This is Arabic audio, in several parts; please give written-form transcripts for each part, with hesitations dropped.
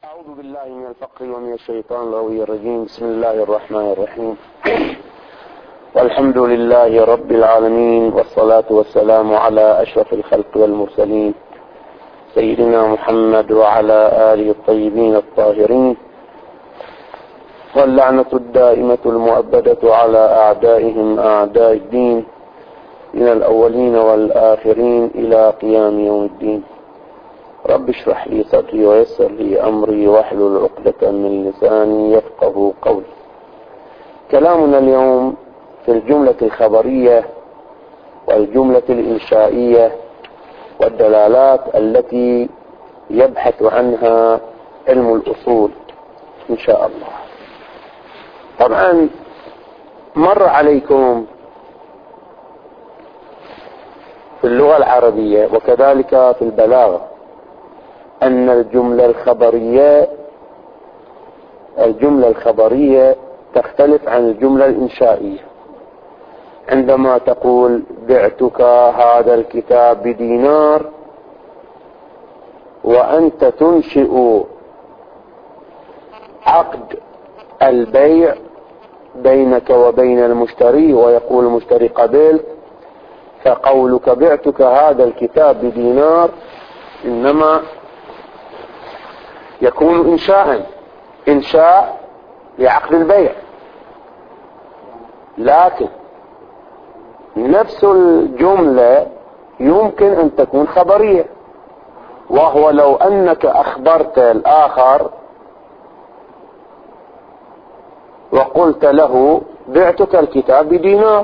أعوذ بالله من الفقر ومن الشيطان الغوي الرجيم. بسم الله الرحمن الرحيم. والحمد لله رب العالمين، والصلاة والسلام على أشرف الخلق والمرسلين سيدنا محمد وعلى آله الطيبين الطاهرين، واللعنة الدائمة المؤبدة على أعدائهم أعداء الدين من الأولين والآخرين إلى قيام يوم الدين. رب اشرح لي صدري ويسر لي أمري واحلل عقدة من لساني يفقه قولي. كلامنا اليوم في الجملة الخبرية والجملة الإنشائية والدلالات التي يبحث عنها علم الأصول إن شاء الله. طبعا مر عليكم في اللغة العربية وكذلك في البلاغة أن الجملة الخبرية تختلف عن الجملة الإنشائية. عندما تقول بعتك هذا الكتاب بدينار، وأنت تنشئ عقد البيع بينك وبين المشتري ويقول المشتري قبلت، فقولك بعتك هذا الكتاب بدينار إنما يكون إنشاء لعقد البيع، لكن نفس الجملة يمكن أن تكون خبرية، وهو لو أنك أخبرت الآخر وقلت له بعتك الكتاب بدينار،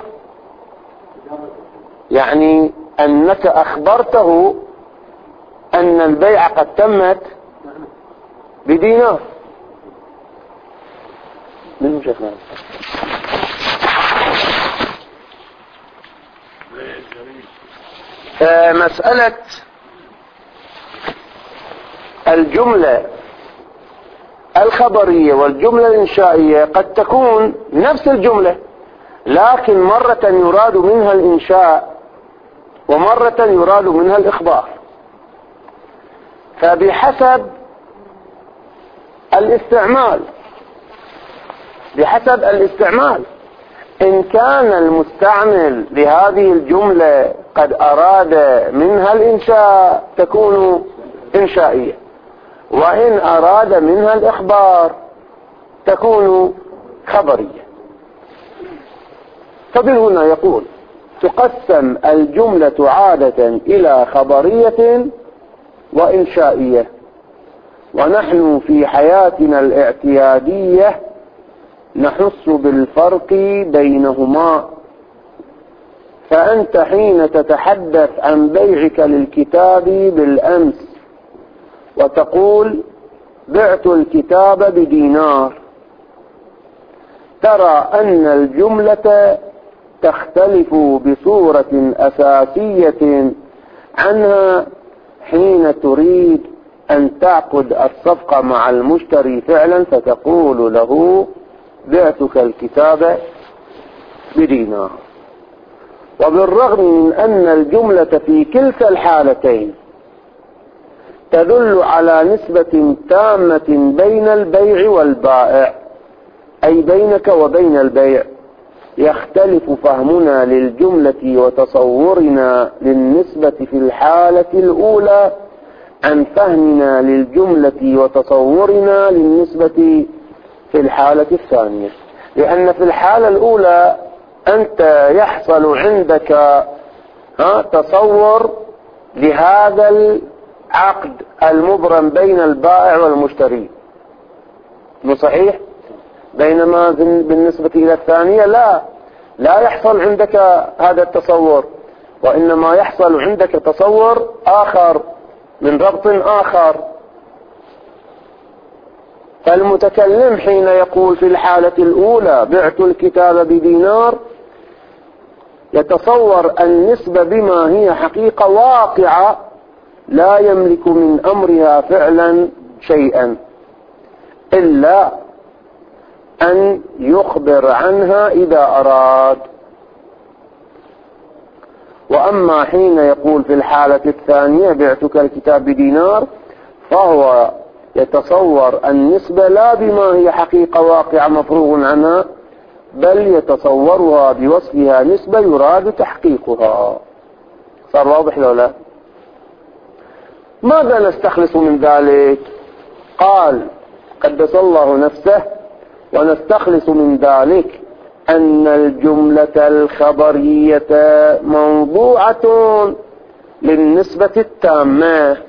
يعني أنك أخبرته أن البيع قد تمت بدينار. مسألة الجملة الخبرية والجملة الإنشائية قد تكون نفس الجملة، لكن مرة يراد منها الإنشاء ومرة يراد منها الإخبار، فبحسب الاستعمال إن كان المستعمل لهذه الجملة قد أراد منها الإنشاء تكون إنشائية، وإن أراد منها الإخبار تكون خبرية. فمن هنا يقول تقسم الجملة عادة إلى خبرية وإنشائية، ونحن في حياتنا الاعتيادية نحس بالفرق بينهما. فأنت حين تتحدث عن بيعك للكتاب بالأمس وتقول بعت الكتاب بدينار، ترى أن الجملة تختلف بصورة أساسية عنها حين تريد أن تعقد الصفقة مع المشتري فعلا، فتقول له بعتك الكتاب بدينار. وبالرغم من أن الجملة في كلتا الحالتين تدل على نسبة تامة بين البيع والبائع، أي بينك وبين البيع، يختلف فهمنا للجملة وتصورنا للنسبة في الحالة الأولى عن فهمنا للجملة وتصورنا للنسبة في الحالة الثانية. لأن في الحالة الأولى أنت يحصل عندك تصور لهذا العقد المبرم بين البائع والمشتري، مو صحيح؟ بينما بالنسبة إلى الثانية لا يحصل عندك هذا التصور، وإنما يحصل عندك تصور آخر من ربط آخر. فالمتكلم حين يقول في الحالة الأولى بعت الكتاب بدينار يتصور النسبة بما هي حقيقة واقعة لا يملك من أمرها فعلا شيئا إلا أن يخبر عنها إذا أراد. وأما حين يقول في الحالة الثانية بعتك الكتاب بدينار، فهو يتصور النسبة لا بما هي حقيقة واقعة مفروغ عنها، بل يتصورها بوصفها نسبة يراد تحقيقها. صار واضح لو لا؟ ماذا نستخلص من ذلك؟ قال قدس الله نفسه: ونستخلص من ذلك أن الجملة الخبرية موضوعة للنسبة التامة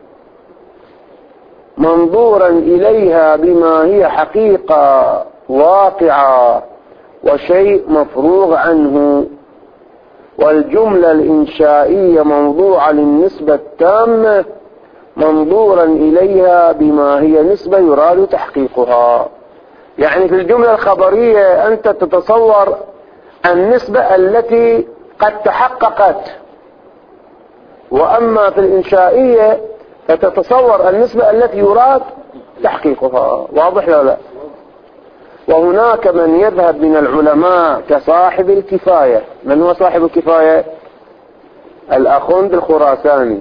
منظورا إليها بما هي حقيقة واقعة وشيء مفروغ عنه، والجملة الإنشائية موضوعة للنسبة التامة منظورا إليها بما هي نسبة يراد تحقيقها. يعني في الجملة الخبرية أنت تتصور النسبة التي قد تحققت، وأما في الإنشائية فتتصور النسبة التي يراد تحقيقها. واضح ولا لا؟ وهناك من يذهب من العلماء كصاحب الكفاية. من هو صاحب الكفاية؟ الأخوند الخراساني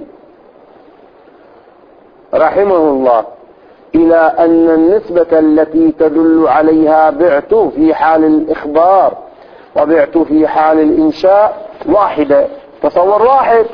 رحمه الله، إلى أن النسبة التي تدل عليها بعت في حال الإخبار وبعت في حال الإنشاء واحدة، تصور واحد،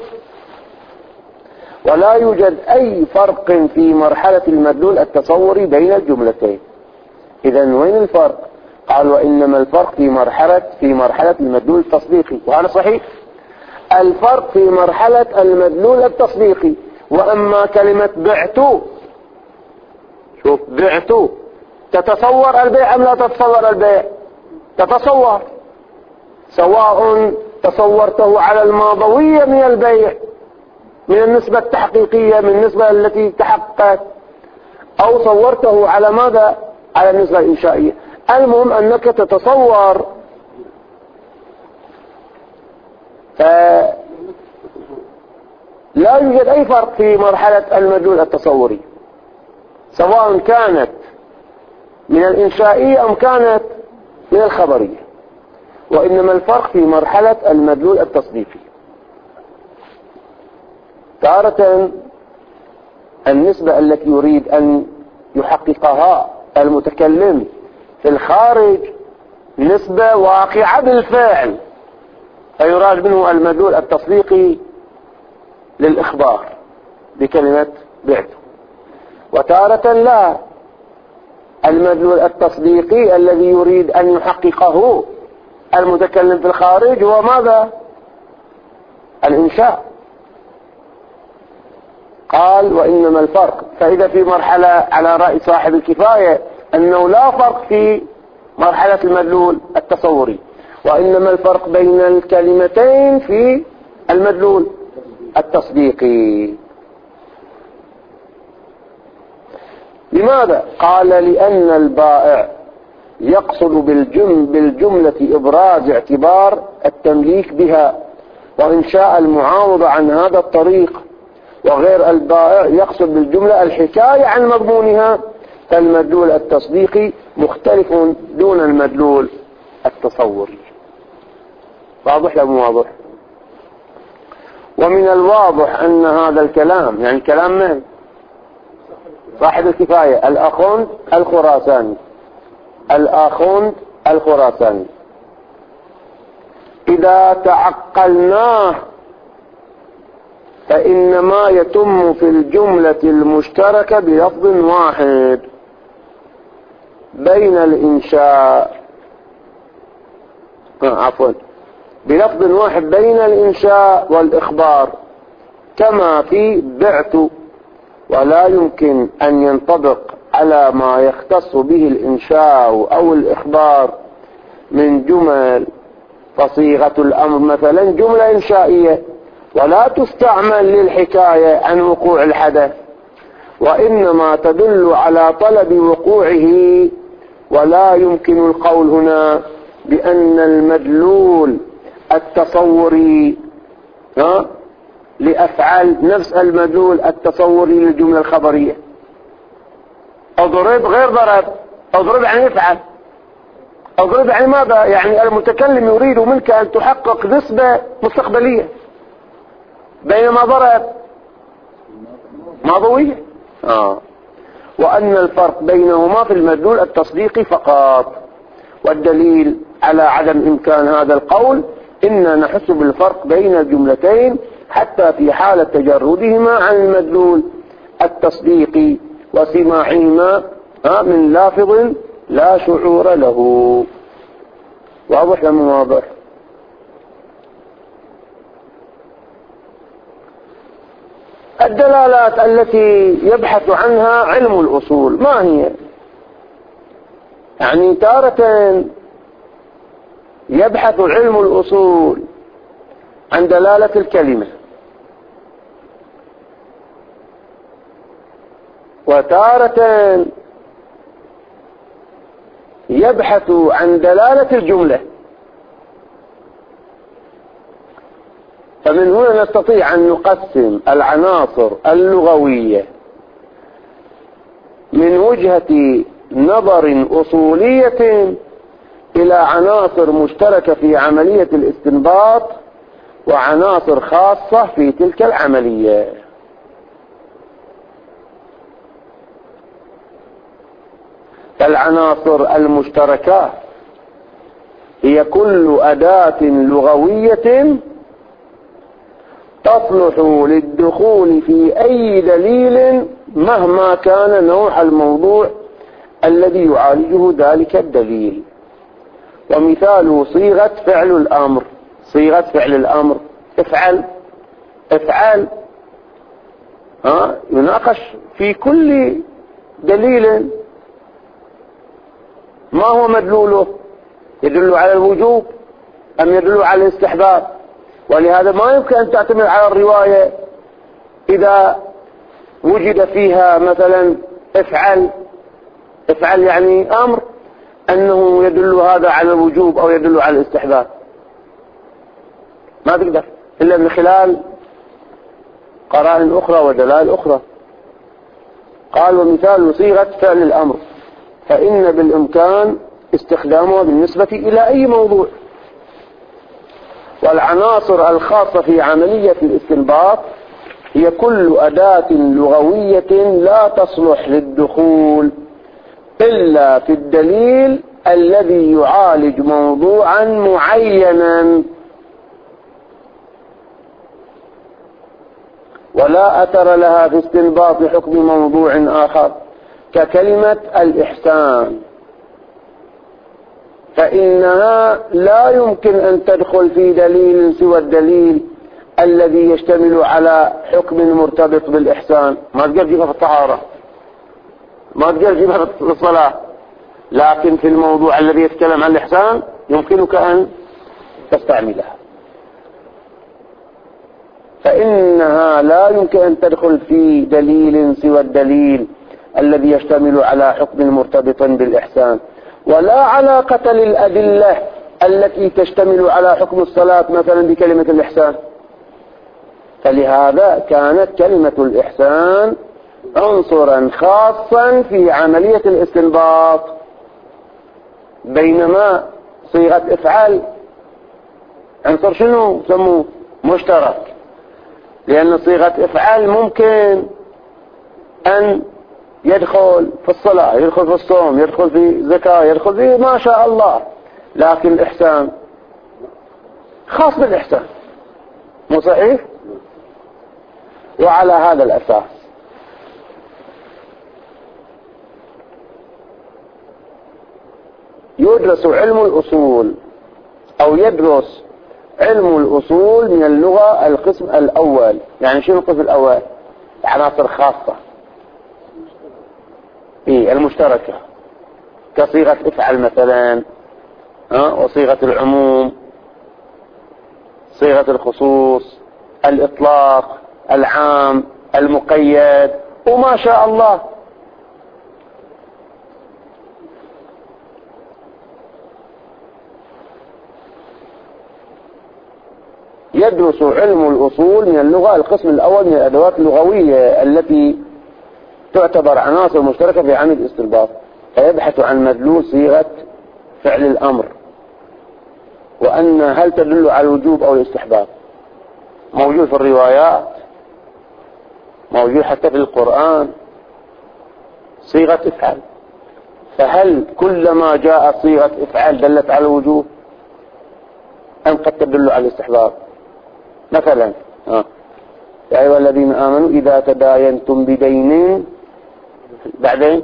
ولا يوجد أي فرق في مرحلة المدلول التصوري بين الجملتين. إذن وين الفرق؟ قال: وإنما الفرق في مرحلة المدلول التصديقي. وهذا صحيح، الفرق في مرحلة المدلول التصديقي. وأما كلمة بعت، شوف، بعت تتصور البيع أم لا تتصور البيع؟ تتصور، سواء تصورته على الماضوية من البيع من النسبة التحقيقية، من النسبة التي تحققت، أو صورته على ماذا؟ على النسبة الإنشائية. المهم أنك تتصور. لا يوجد أي فرق في مرحلة المدلول التصوري، سواء كانت من الإنشائية أم كانت من الخبرية، وإنما الفرق في مرحلة المدلول التصديقي. تارة النسبة التي يريد أن يحققها المتكلم في الخارج نسبة واقعة بالفعل، فيراد منه المدلول التصديقي للإخبار بكلمة بعت. وتارة لا، المدلول التصديقي الذي يريد أن يحققه المتكلم في الخارج هو ماذا؟ الإنشاء. قال: وإنما الفرق. فإذا في مرحلة على رأي صاحب الكفاية أنه لا فرق في مرحلة المدلول التصوري، وإنما الفرق بين الكلمتين في المدلول التصديقي. لماذا؟ قال: لأن البائع يقصد بالجملة إبراز اعتبار التمليك بها وإنشاء المعاوضة عن هذا الطريق، وغير البائع يقصد بالجملة الحكاية عن مضمونها، فالمدلول التصديقي مختلف دون المدلول التصوري. واضح لو مو واضح؟ ومن الواضح أن هذا الكلام، يعني كلام من؟ صاحب الكفاية الأخوند الخراساني. الأخوند الخراساني إذا تعقلناه فإنما يتم في الجملة المشتركة بلفظ واحد بين الإنشاء بلفظ واحد بين الإنشاء والإخبار، كما في بعت، ولا يمكن أن ينطبق على ما يختص به الإنشاء أو الإخبار من جمل. فصيغة الأمر مثلا جملة إنشائية ولا تستعمل للحكاية عن وقوع الحدث، وإنما تدل على طلب وقوعه، ولا يمكن القول هنا بأن المدلول التصوري لأفعال نفس المدلول التصوري للجملة الخبرية. اضرب غير ضرب. اضرب يعني يفعل، اضرب يعني ماذا؟ يعني المتكلم يريد منك أن تحقق نسبة مستقبلية، بينما ضرب ماضوية. وأن الفرق بينهما في المدلول التصديقي فقط. والدليل على عدم إمكان هذا القول إننا نحس بالفرق بين الجملتين حتى في حالة تجردهما عن المدلول التصديقي وسماعهما من لافظ لا شعور له. واضح لم واضح؟ الدلالات التي يبحث عنها علم الأصول ما هي؟ يعني تارة يبحث علم الأصول عن دلالة الكلمة، وتارة يبحث عن دلالة الجملة. فمن هنا نستطيع أن نقسم العناصر اللغوية من وجهة نظر أصولية إلى عناصر مشتركة في عملية الاستنباط وعناصر خاصة في تلك العملية. فالعناصر المشتركة هي كل أداة لغوية تصلح للدخول في أي دليل مهما كان نوع الموضوع الذي يعالجه ذلك الدليل. ومثاله صيغة فعل الأمر. صيغة فعل الأمر افعل افعل يناقش في كل دليل ما هو مدلوله، يدل على الوجوب أم يدل على الاستحباب. ولهذا ما يمكن أن تعتمد على الرواية إذا وجد فيها مثلا افعل افعل يعني أمر أنه يدل هذا على الوجوب أو يدل على الاستحباب. ما تقدر إلا من خلال قرائن أخرى ودلائل أخرى. قال ومثال صيغة فعل الأمر فإن بالإمكان استخدامها بالنسبة إلى أي موضوع. والعناصر الخاصة في عملية الاستنباط هي كل أداة لغوية لا تصلح للدخول إلا في الدليل الذي يعالج موضوعا معينا ولا أثر لها في استنباط حكم موضوع آخر، ككلمة الإحسان، فإنها لا يمكن أن تدخل في دليل سوى الدليل الذي يشتمل على حكم مرتبط بالإحسان. ما تقدر تجيبها في الطهارة، ما تقدر تجيبها في الصلاة، لكن في الموضوع الذي يتكلم عن الإحسان يمكنك أن تستعملها. فإنها لا يمكن أن تدخل في دليل سوى الدليل الذي يشتمل على حكم مرتبط بالإحسان، ولا علاقة للأدلة التي تشتمل على حكم الصلاة مثلا بكلمة الإحسان. فلهذا كانت كلمة الإحسان عنصرا خاصا في عملية الاستنباط، بينما صيغة افعل عنصر شنو سموه مشترك، لأن صيغة افعل ممكن أن يدخل في الصلاة، يدخل في الصوم، يدخل في الزكاة، يدخل في ما شاء الله، لكن الإحسان خاص بالإحسان، مو صحيح؟ وعلى هذا الأساس يدرس علم الأصول أو يدرس علم الأصول من اللغة القسم الأول. يعني شنو القسم الأول؟ عناصر خاصة المشتركة، كصيغة افعل مثلا، وصيغة العموم، صيغة الخصوص، الإطلاق، العام، المقيد، وما شاء الله. يدرس علم الأصول من اللغة القسم الأول من الأدوات اللغوية التي تعتبر عناصر مشتركة في عمل الاستنباط، فيبحث عن مدلول صيغة فعل الأمر، وأن هل تدل على الوجوب أو الاستحباب. موجود في الروايات، موجود حتى في القرآن. صيغة افعل. فهل كلما جاء صيغة افعل دلت على الوجوب أم قد تدل على الاستحباب؟ مثلا يا أيها الذين آمنوا إذا تداينتم بدين بعدين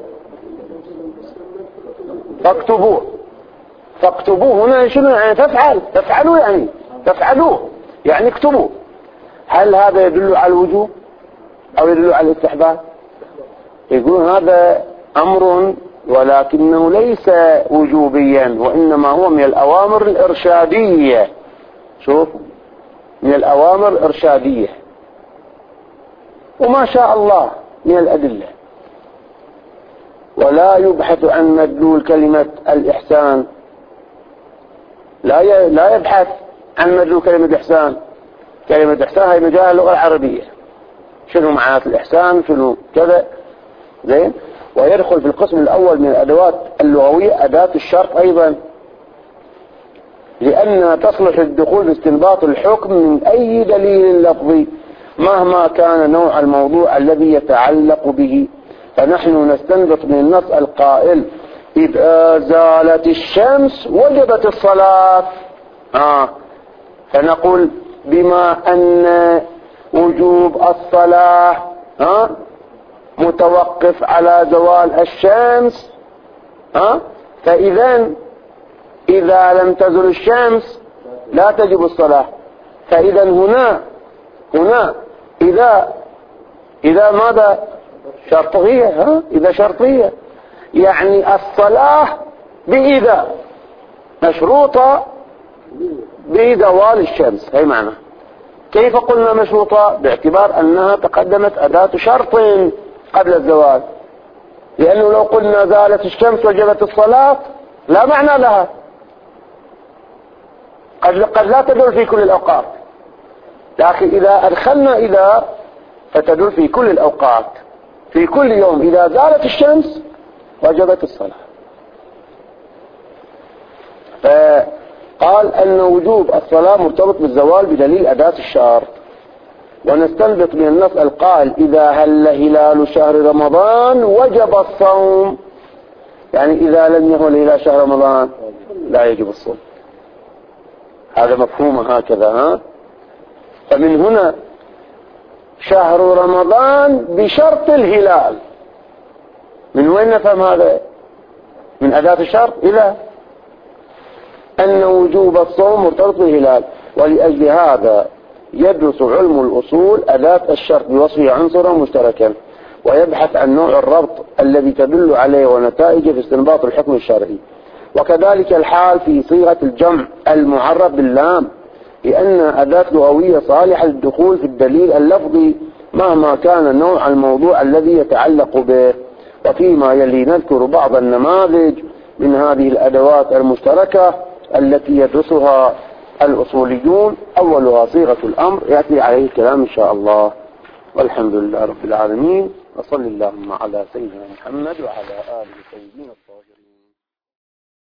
فاكتبوه هنا شنو يعني؟ تفعلوا يعني تفعلوه يعني اكتبوا. هل هذا يدل على الوجوب أو يدل على الاستحباب؟ يقول هذا أمر ولكنه ليس وجوبيا، وإنما هو من الأوامر الإرشادية. شوف، من الأوامر الإرشادية، وما شاء الله من الأدلة. ولا يبحث عن مدلول كلمة الإحسان، لا يبحث عن مدلول كلمة الإحسان. كلمة الإحسان هي مجال اللغة العربية، شنو معنى الإحسان، شنو كذا، زين. ويدخل في القسم الأول من الأدوات اللغوية أداة الشرط أيضا، لأنها تصلح الدخول باستنباط الحكم من أي دليل لفظي مهما كان نوع الموضوع الذي يتعلق به. فنحن نستنبط من النص القائل إذا زالت الشمس وجبت الصلاة، فنقول بما أن وجوب الصلاة متوقف على زوال الشمس، فإذا إذا لم تزل الشمس لا تجب الصلاة. فإذا هنا إذا ماذا شرطية، إذا شرطية يعني الصلاة بإذا مشروطة بزوال الشمس. هي معنى. كيف قلنا مشروطة؟ باعتبار أنها تقدمت أداة شرط قبل الزوال، لأنه لو قلنا زالت الشمس وجبت الصلاة لا معنى لها، قد لا تدل في كل الأوقات، لكن إذا أدخلنا إذا فتدل في كل الأوقات، في كل يوم إذا زالت الشمس وجبت الصلاة. فقال أن وجوب الصلاة مرتبط بالزوال بدليل أداة الشرط. ونستنبط من النص القائل إذا هل هلال شهر رمضان وجب الصوم، يعني إذا لم يهل هلال شهر رمضان لا يجب الصوم. هذا مفهوم هكذا. فمن هنا شهر رمضان بشرط الهلال. من وين نفهم هذا؟ من أداة الشرط إلى أن وجوب الصوم مرتبط بالهلال. ولأجل هذا يدرس علم الأصول أداة الشرط بوصفه عنصرا مشتركا، ويبحث عن نوع الربط الذي تدل عليه ونتائجه في استنباط الحكم الشرعي. وكذلك الحال في صيغة الجمع المعرف باللام، لأن أداة لغوية صالحة للدخول في الدليل اللفظي مهما كان نوع الموضوع الذي يتعلق به. وفيما يلي نذكر بعض النماذج من هذه الأدوات المشتركة التي يدرسها الأصوليون. أولها صيغة الأمر يأتي عليه الكلام إن شاء الله. والحمد لله رب العالمين، وصل اللهم على سيدنا محمد وعلى آله الطيبين الطاهرين.